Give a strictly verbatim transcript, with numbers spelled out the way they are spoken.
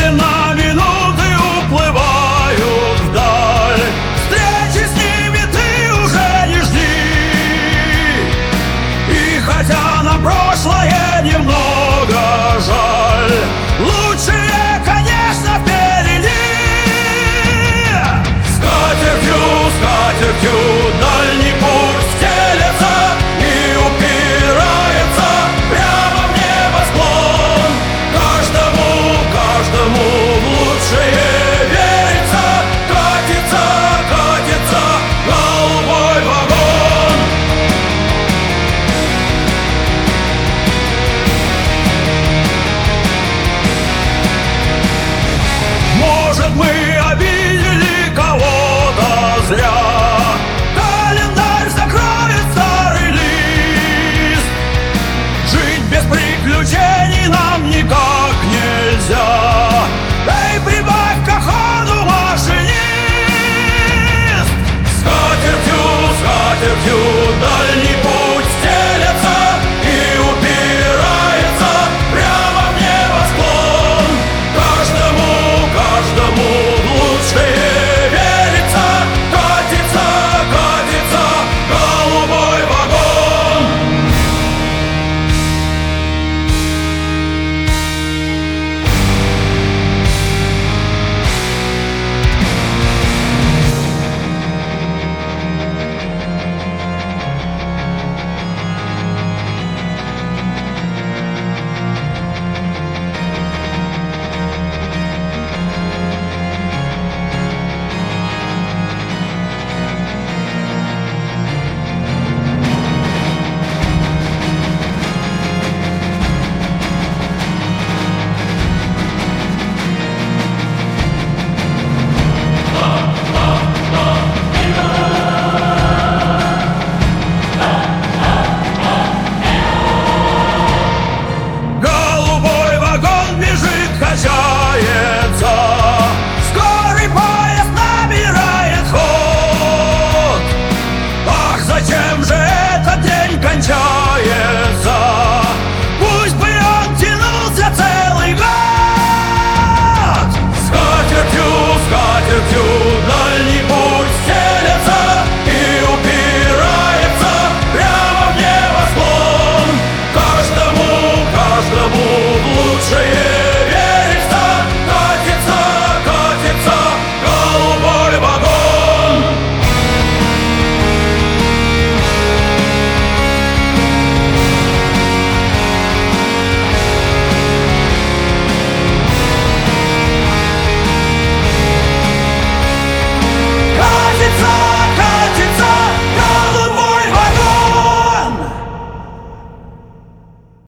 Медленно минуты уплывают вдаль, встречи с ними ты уже не жди. И хотя на прошлое немного жаль, лучшее, конечно, впереди. Скатертью, скатертью дальний путь стелется и упирается прямо в небосклон. Каждому, каждому в лучшее верится. Катится, катится голубой вагон. Может, мы обидели кого-то зря, календарь закроет старый лист. Жить без приключений нам никак нельзя. Эй, прибавь-ка ходу, машинист! Скатертью, скатертью дальний путь стелется и упирается прямо в небосклон. Каждому, каждому в лучшее верится. Катится, катится голубой вагон. Голубой вагон бежит, качается, скорый поезд набирает ход. Ах, зачем же этот день кончается?